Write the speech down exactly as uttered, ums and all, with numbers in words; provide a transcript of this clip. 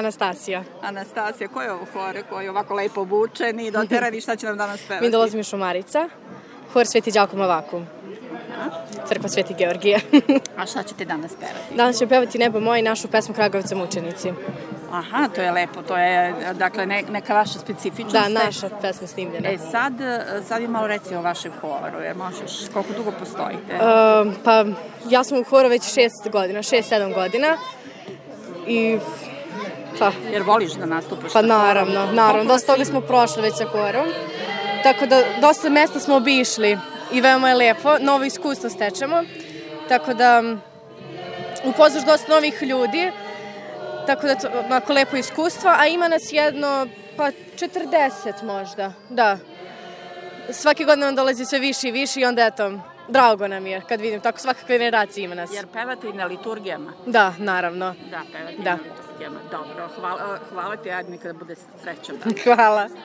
Anastasija. Anastasija, ko je ovo hor koji je ovako lepo obučen i doterani, šta će nam danas pevati? Mi dolazimo iz Šumarica, hor Sveti Đakomo Vakum, crkva Sveti Georgije. A šta ćete danas pevati? Danas ćemo pevati Nebo moje i našu pesmu Kragovica mučenici. Aha, to je lepo, to je dakle ne, neka vaša specifičnost. Da, naša pesma snimljena. E sad, sad mi malo reci o vašem horu, jer možeš, koliko dugo postojite? Uh, pa ja sam u horu već šest godina, šest, sedam godina i pa... Jer voliš da nastupaš? Pa naravno, naravno, dosta toga smo prošli već sa horom, tako da dosta mesta smo obišli i veoma je lepo, novo iskustvo stečemo, tako da upoznaš dosta novih ljudi, tako da to je lepo iskustvo, a ima nas jedno, pa četrdeset možda, da. Svake godine nam dolazi sve više i više i onda eto, drago nam je kad vidim, tako svaka generacija ima nas. Jer pevate i na liturgijama? Da, naravno. Da, pevate da. i na liturgijama, dobro, hvala, hvala ti, ajde mi kada bude srećan dan. Hvala.